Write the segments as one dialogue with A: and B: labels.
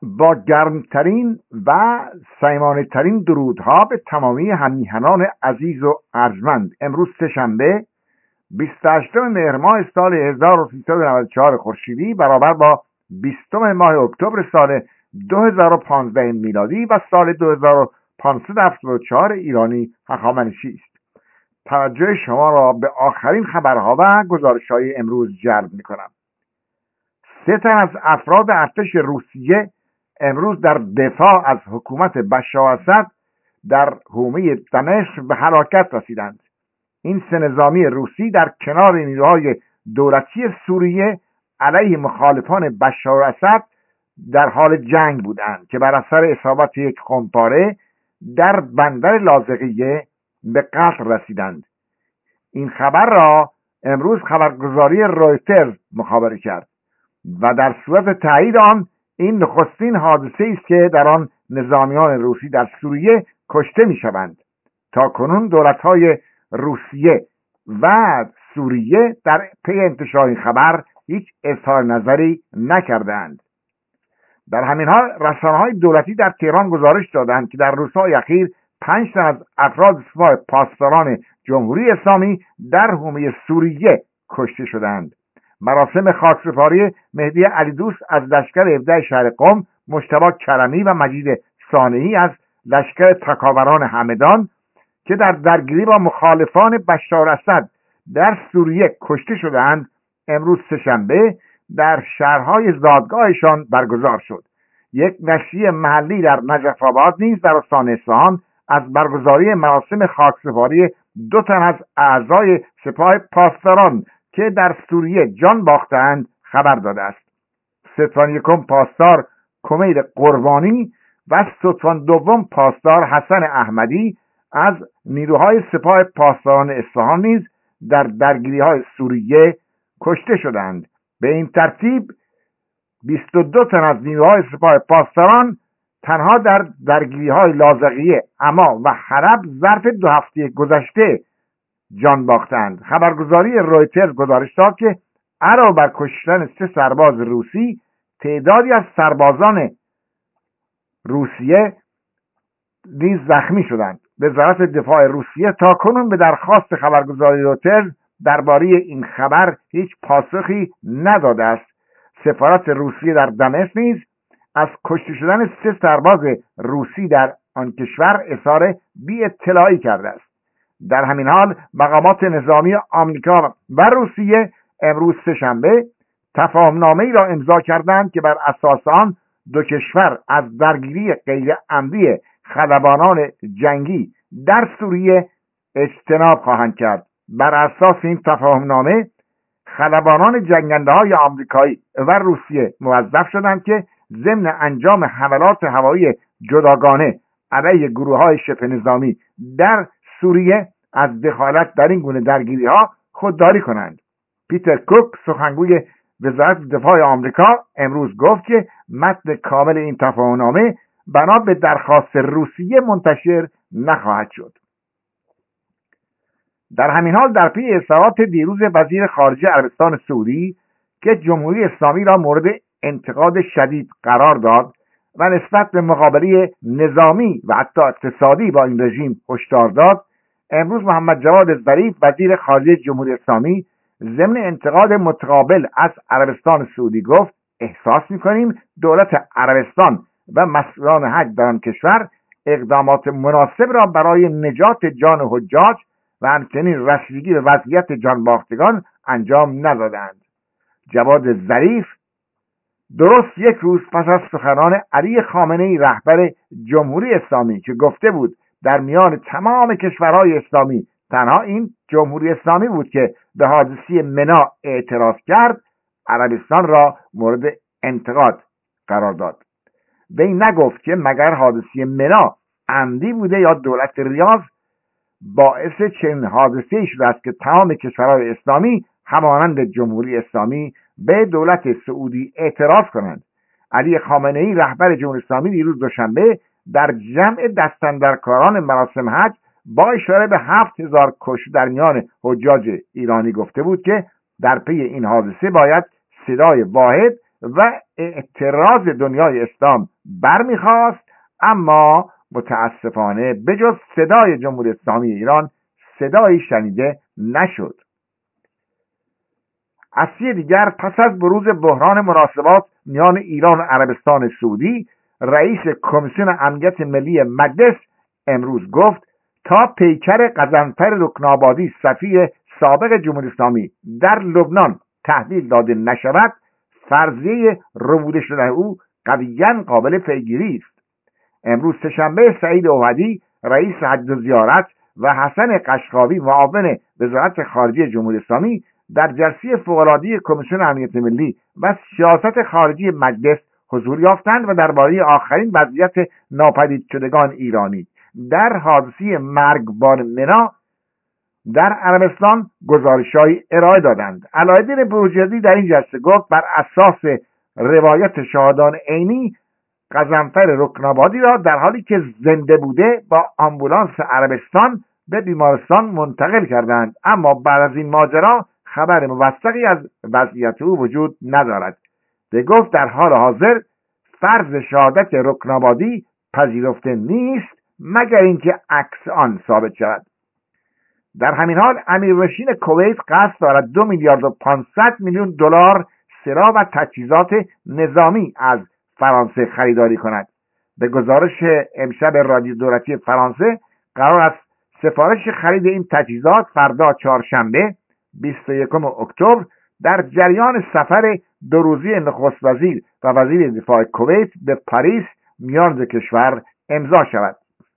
A: با گرمترین و صمیمانه‌ترین درودها به تمامی هممیهنان عزیز و ارجمند، امروز سه‌شنبه 28 مهر ماه سال 1394 خورشیدی برابر با 20 ماه اکتبر سال 2015 میلادی و سال 2574 ایرانی هخامنشی است. توجه شما را به آخرین خبرها و گزارش‌های امروز جلب می‌کنم. 3 تن از افراد ارتش روسیه امروز در دفاع از حکومت بشار اسد در حومه دمشق به هلاکت رسیدند. این 3 نظامی روسی در کنار نیروهای دولتی سوریه علیه مخالفان بشار اسد در حال جنگ بودند که بر اثر اصابت یک خمپاره در بندر لاذقیه به قتل رسیدند. این خبر را امروز خبرگزاری رویترز مخابره کرد و در صورت تایید آن این نخستین حادثه است که در آن نظامیان روسی در سوریه کشته می‌شوند. تاکنون دولت‌های روسیه و سوریه در پی انتشار این خبر هیچ اظهار نظری نکردند. در همین حال رسانه‌های دولتی در تهران گزارش دادند که در روزهای اخیر 5 تن از افراد سپاه پاسداران جمهوری اسلامی در حومه سوریه کشته شدند. مراسم خاکسپاری مهدی علیدوست از لشکر 17 شهر قم، مجتبی کرمی و مجید صانعی از لشکر تکاوران همدان که در درگیری با مخالفان بشار اسد در سوریه کشته شدند، امروز سه‌شنبه در شهرهای زادگاهشان برگزار شد. یک نشریه محلی در نجف آباد نیز در استان اصفهان از برگزاری مراسم خاکسپاری 2 تن از اعضای سپاه پاسداران که در سوریه جان باختند خبر داده است. ستوان یکم پاسدار کمید قربانی و ستوان دوم پاسدار حسن احمدی از نیروهای سپاه پاسداران اصفهان نیز در درگیری‌های سوریه کشته شدند. به این ترتیب 22 تن از نیروهای سپاه پاسداران تنها در درگیری‌های لاذقیه، عما و حلب ظرف 2 هفته گذشته جان باختند. خبرگزاری رویترز گزارش داد که علاوه بر کشتن 3 سرباز روسی، تعدادی از سربازان روسیه نیز زخمی شدند. وزارت دفاع روسیه تاکنون به درخواست خبرگزاری رویترز درباره این خبر هیچ پاسخی نداده است. سفارت روسیه در دمشق نیز از کشته شدن 3 سرباز روسی در آن کشور اظهار بی اطلاعی کرده است. در همین حال مقامات نظامی آمریکا و روسیه امروز سه‌شنبه تفاهم‌نامه‌ای را امضا کردند که بر اساس آن 2 کشور از درگیری غیر عمدی خلبانان جنگی در سوریه اجتناب خواهند کرد. بر اساس این تفاهم‌نامه خلبانان جنگنده‌های آمریکایی و روسیه موظف شدند که ضمن انجام حملات هوایی جداگانه علیه گروه‌های شبه نظامی در سوریه از دخالت در این گونه درگیری‌ها خودداری کنند. پیتر کوک، سخنگوی وزارت دفاع آمریکا، امروز گفت که متن کامل این تفاهم‌نامه بنا به درخواست روسیه منتشر نخواهد شد. در همین حال در پی اظهارات دیروز وزیر خارجه عربستان سعودی که جمهوری اسلامی را مورد انتقاد شدید قرار داد و نسبت به مقابله نظامی و حتی اقتصادی با این رژیم هشدار داد، امروز محمد جواد ظریف وزیر خارجه جمهوری اسلامی ضمن انتقاد متقابل از عربستان سعودی گفت احساس می‌کنیم دولت عربستان و مسئولان حج در آن کشور اقدامات مناسب را برای نجات جان حجاج و همچنین رسیدگی به وضعیت جانباختگان انجام ندادند. جواد ظریف درست 1 روز پس از سخنان علی خامنه‌ای رهبر جمهوری اسلامی که گفته بود در میان تمام کشورهای اسلامی تنها این جمهوری اسلامی بود که به حادثه منا اعتراض کرد، عربستان را مورد انتقاد قرار داد. وی نگفت که مگر حادثه منا عمدی بوده یا دولت ریاض باعث چنین حادثه‌ای شده است که تمام کشورهای اسلامی همانند جمهوری اسلامی به دولت سعودی اعتراض کنند. علی خامنه‌ای رهبر جمهوری اسلامی دیروز دوشنبه در جمع دستاندرکاران مراسم حج با اشاره به 7000 کشته در میان حجاج ایرانی گفته بود که در پی این حادثه باید صدای واحد و اعتراض دنیای اسلام برمیخواست، اما متاسفانه بجز صدای جمهوری اسلامی ایران صدایی شنیده نشد. از سوی دیگر پس از بروز بحران مناسبات میان ایران و عربستان سعودی، رئیس کمیسیون امنیت ملی مجلس امروز گفت تا پیکر غضنفر رکنابادی سفیر سابق جمهوری اسلامی در لبنان تحویل داده نشود، فرضیه ربوده شدن او قویاً قابل پیگیری است. امروز سه‌شنبه سعید اوحدی رئیس حج و زیارت و حسن قشقاوی معاون وزارت خارجه جمهوری اسلامی در جلسه فوق‌العاده کمیسیون امنیت ملی و سیاست خارجی مجلس حضور یافتند و درباره آخرین وضعیت ناپدید شدگان ایرانی در حادثه مرگبار منا در عربستان گزارش‌هایی ارائه دادند. علایالدین بروجردی در این جلسه گفت بر اساس روایت شاهدان عینی غضنفر رکنابادی را در حالی که زنده بوده با آمبولانس عربستان به بیمارستان منتقل کردند، اما بعد از این ماجرا خبر موثقی از وضعیت او وجود ندارد. به گفت در حال حاضر فرض شهادت رکنابادی پذیرفته نیست مگر اینکه عکس آن ثابت شود. در همین حال امیرنشین کویت قصد دارد 2 میلیارد و 500 میلیون دلار سلاح و تجهیزات نظامی از فرانسه خریداری کند. به گزارش امشب رادیو دولتی فرانسه قرار است سفارش خرید این تجهیزات فردا چهارشنبه 21 اکتبر در جریان سفر 2 روزه نخست وزیر و وزیر دفاع کویت به پاریس میان دو کشور امضا شود.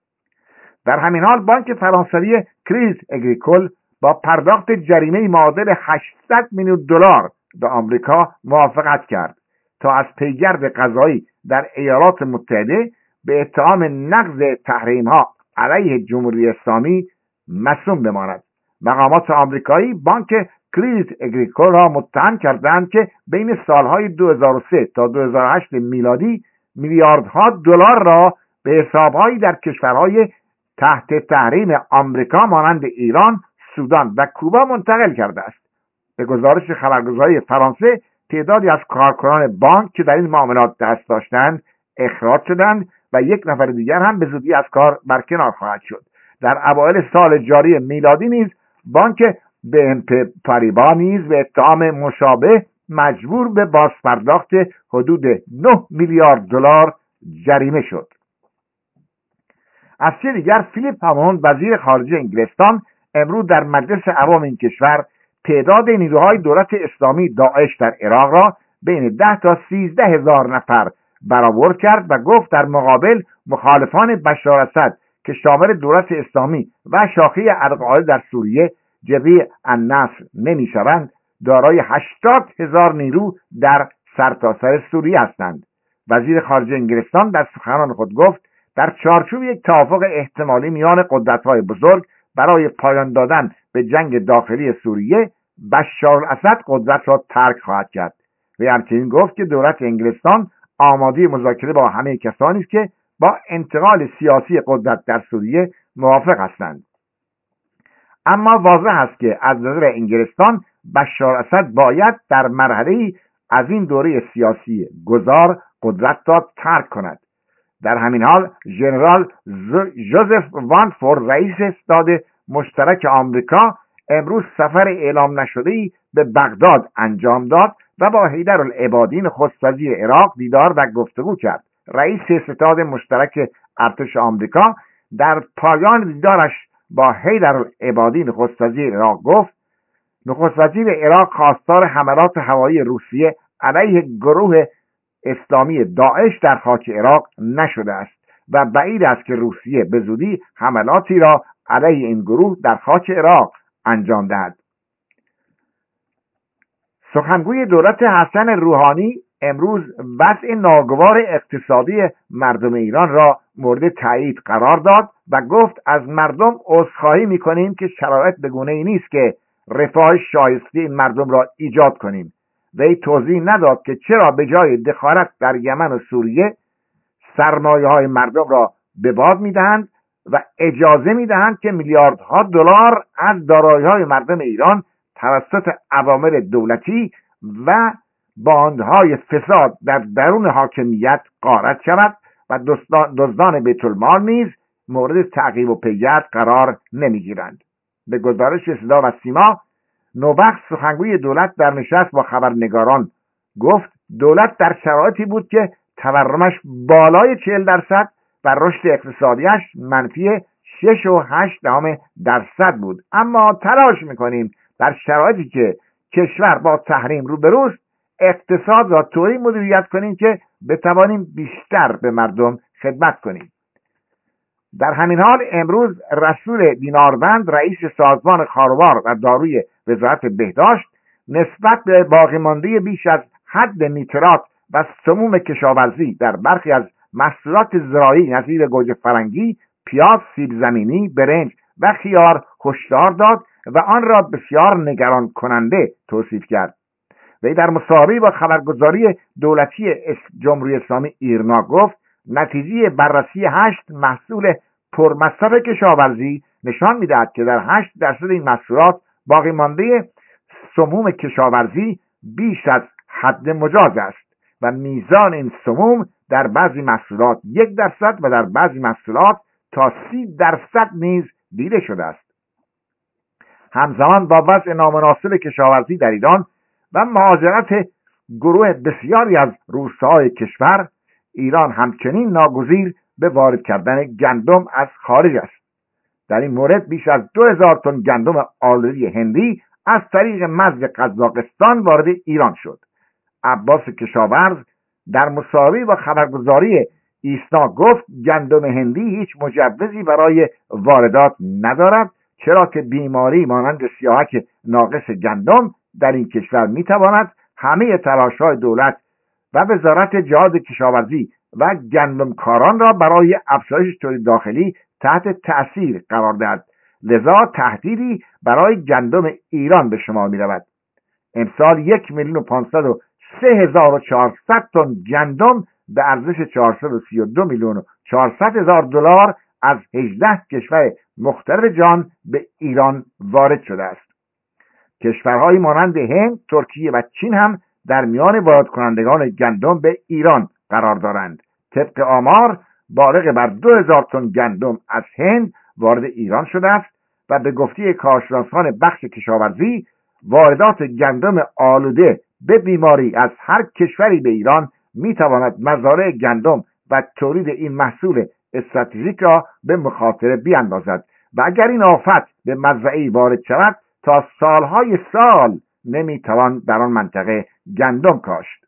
A: در همین حال بانک فرانسوی کریدیت اگریکول با پرداخت جریمه معادل 800 میلیون دلار به آمریکا موافقت کرد تا از پیگرد قضایی در ایالات متحده به اتهام نقض تحریم‌ها علیه جمهوری اسلامی مصون بماند. مقامات آمریکایی بانک کریدیت اگریکول را متهم کردند که بین سالهای 2003 تا 2008 میلادی میلیاردها دلار را به حساب‌هایی در کشورهای تحت تحریم آمریکا مانند ایران، سودان و کوبا منتقل کرده است. به گزارش خبرگزاری فرانسه تعدادی از کارکنان بانک که در این معاملات دست داشتند اخراج شدند و 1 نفر دیگر هم به زودی از کار برکنار خواهد شد. در اوایل سال جاری میلادی نیز بانک BNP پاریبا نیز به اتهام مشابه مجبور به بازپرداخت حدود 9 میلیارد دلار جریمه شد. از سوی دیگر فیلیپ هاموند وزیر خارجه انگلستان امروز در مجلس عوام این کشور تعداد نیروهای دولت اسلامی داعش در عراق را بین 10 تا 13 هزار نفر برآورد کرد و گفت در مقابل مخالفان بشار اسد که شامل دولت اسلامی و شاخه القاعده در سوریه جبهه النصر نمی‌شوند، دارای 80,000 نیرو در سرتاسر سوریه هستند. وزیر خارجه انگلستان در سخنان خود گفت در چارچوب یک توافق احتمالی میان قدرت‌های بزرگ برای پایان دادن به جنگ داخلی سوریه، بشار الاسد قدرت را ترک خواهد کرد. و همچنین گفت که دولت انگلستان آماده مذاکره با همه کسانی است که با انتقال سیاسی قدرت در سوریه موافق هستند. اما واضح است که از نظر انگلستان بشار الاسد باید در مرحله‌ای از این دوره سیاسی گذار قدرت را ترک کند. در همین حال ژنرال جوزف وانفورد رئیس ستاد مشترک آمریکا امروز سفر اعلام نشده‌ای به بغداد انجام داد و با حیدرالعبادی نخست وزیر عراق دیدار و گفتگو کرد. رئیس ستاد مشترک ارتش آمریکا در پایان دیدارش با حیدرالعبادی نخست وزیر عراق گفت نخست وزیر عراق خواستار حملات هوایی روسیه علیه گروه اسلامی داعش در خاک عراق نشده است و بعید است که روسیه به زودی حملاتی را علیه این گروه در خاک عراق انجام دهد. سخنگوی دولت حسن روحانی امروز وضع ناگوار اقتصادی مردم ایران را مورد تایید قرار داد و گفت از مردم عذرخواهی می‌کنیم که شرایط به گونه‌ای نیست که رفاه شایسته این مردم را ایجاد کنیم. وی توضیح نداد که چرا به جای دخالت در یمن و سوریه سرمایه‌های مردم را به باد می‌دهند و اجازه می‌دهند که میلیاردها دلار از دارایی‌های مردم ایران توسط عوامل دولتی و باندهای فساد در درون حاکمیت غارت شود و دزدان بیت المال نیز مورد تعقیب و پیگرد قرار نمیگیرند. به گزارش صدا و سیما، نوبخت سخنگوی دولت در نشست با خبرنگاران گفت دولت در شرایطی بود که تورمش بالای 40% و رشد اقتصادیش منفی 6.8% بود، اما تلاش میکنیم در شرایطی که کشور با تحریم روبروست اقتصاد را طوری مدیریت کنیم که بتوانیم بیشتر به مردم خدمت کنیم. در همین حال امروز رسول دیناروند رئیس سازمان خاروار و داروی وزارت بهداشت نسبت به باقی مانده بیش از حد نیترات و سموم کشاورزی در برخی از محصولات زراعی نظیر گوجه فرنگی، پیاز، سیب زمینی، برنج و خیار هشدار داد و آن را بسیار نگران کننده توصیف کرد. وی در مصاحبه‌ای با خبرگزاری دولتی جمهوری اسلامی ایرنا گفت نتیجه بررسی 8 محصول پرمصرف کشاورزی نشان می‌دهد که در 8% این محصولات باقی مانده سموم کشاورزی بیش از حد مجاز است و میزان این سموم در بعضی محصولات 1% و در بعضی محصولات تا 30% نیز دیده شده است. همزمان با وضع نامناسب کشاورزی در ایران و مهاجرت گروه بسیاری از روستاهای کشور، ایران همچنین ناگزیر به وارد کردن گندم از خارج است. در این مورد بیش از 2000 تن گندم آلودی هندی از طریق مرز قزاقستان وارد ایران شد. عباس کشاورز در مصاحبه‌ای با خبرگزاری ایسنا گفت گندم هندی هیچ مجوزی برای واردات ندارد، چرا که بیماری مانند سیاحک ناقص گندم در این کشور میتواند همه تلاش‌های دولت و وزارت جهاد کشاورزی و گندمکاران را برای افزایش تولید داخلی تحت تأثیر قرار دهد. لذا تهدیدی برای گندم ایران به شمار می‌رود. امسال 1,503,400 تن گندم به ارزش 432,400,000 دلار از 18 کشور مختلف جهان به ایران وارد شده است. کشورهایی مانند هند، ترکیه و چین هم در میان وارد کنندگان گندم به ایران قرار دارند. طبق آمار بالغ بر 2000 تن گندم از هند وارد ایران شده است و به گفته کارشناسان بخش کشاورزی واردات گندم آلوده به بیماری از هر کشوری به ایران میتواند مزارع گندم و تولید این محصول استراتژیک را به مخاطره بیاندازد و اگر این آفت به مزرعه‌ای وارد شود تا سالهای سال نمیتوان در آن منطقه گندم کاشت.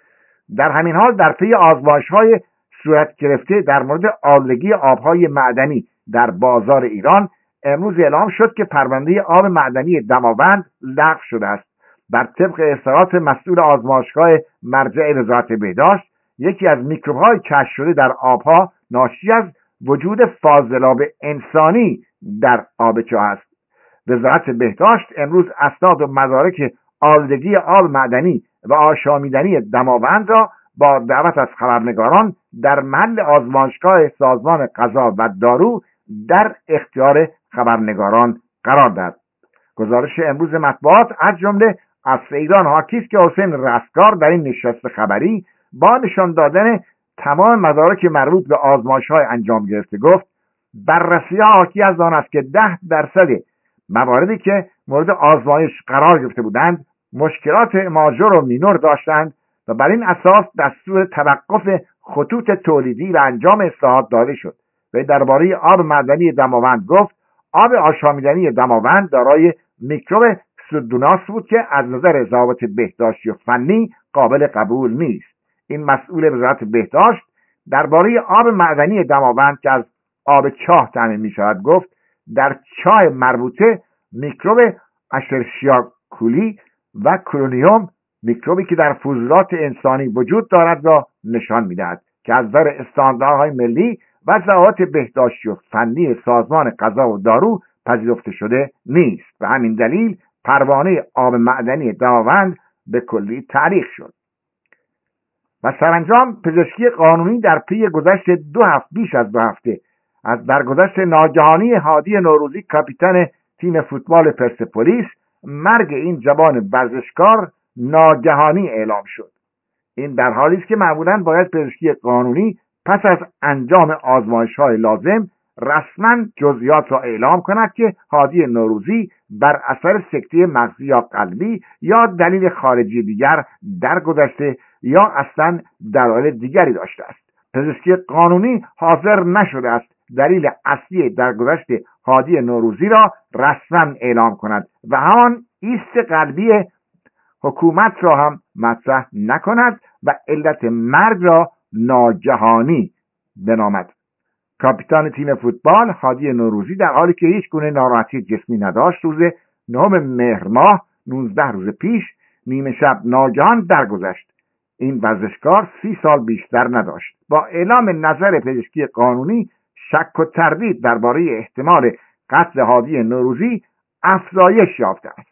A: در همین حال در پی آزمایش‌های صورت گرفته در مورد آلودگی آبهای معدنی در بازار ایران امروز اعلام شد که پرونده آب معدنی دماوند لغو شده است. بر طبق اظهارات مسئول آزمایشگاه مرجع وزارت بهداشت، یکی از میکروب‌های کشف شده در آبها ناشی از وجود فاضلاب انسانی در آب چاه است. وزارت بهداشت امروز اسناد و مدارک آلودگی آب معدنی و آشامیدنی دماوند را با دعوت از خبرنگاران در محل آزمایشگاه سازمان غذا و دارو در اختیار خبرنگاران قرار داد. گزارش امروز مطبوعات از جمله عصر ایران حاکی است که حسین رستگار در این نشست خبری با نشان دادن تمام مدارک مربوط به آزمایش‌های انجام گرفته گفت بررسی‌ها حاکی از آن است که 10% مواردی که مورد آزمایش قرار گرفته بودند مشکلات ماژور و مینور داشتند و بر این اساس دستور توقف خطوط تولیدی و انجام اصلاحات داده شد. و درباره آب معدنی دماوند گفت آب آشامیدنی دماوند دارای میکروب سودوناس بود که از نظر ضوابط بهداشتی و فنی قابل قبول نیست. این مسئول وزارت بهداشت درباره آب معدنی دماوند که از آب چاه تامین می شود گفت در چاه مربوطه میکروب اشرشیا کولی و کلونیوم، میکروبی که در فضولات انسانی وجود دارد را نشان می‌دهد که از نظر استانداردهای ملی و ضوابط بهداشتی و فنی سازمان غذا و دارو پذیرفته شده نیست و همین دلیل پروانه آب معدنی دماوند به کلی تعلیق شد. و سرانجام پزشکی قانونی در پی گذشت بیش از 2 هفته از درگذشت ناگهانی هادی نوروزی کاپیتان تیم فوتبال پرسپولیس، مرگ این جوان ورزشکار ناگهانی اعلام شد. این در حالی است که معمولاً باید پزشکی قانونی پس از انجام آزمایش‌های لازم رسما جزئیات را اعلام کند که هادی نوروزی بر اثر سکته مغزی یا قلبی یا دلیل خارجی دیگر درگذشته یا اصلا دلایل دیگری داشته است. پزشکی قانونی حاضر نشده است دلیل اصلی درگذشت هادی نوروزی را رسما اعلام کند و همان ایست قلبی حکومت را هم مطرح نکند و علت مرگ را ناگهانی بنامد. کاپیتان تیم فوتبال هادی نوروزی در حالی که هیچ گونه ناراحتی جسمی نداشت روز 9 مهر ماه 19 روز پیش نیمه شب ناگهان درگذشت. این ورزشکار 30 سال بیشتر نداشت. با اعلام نظر پزشکی قانونی شک و تردید درباره احتمال قتل هادی نوروزی افزایش یافته است.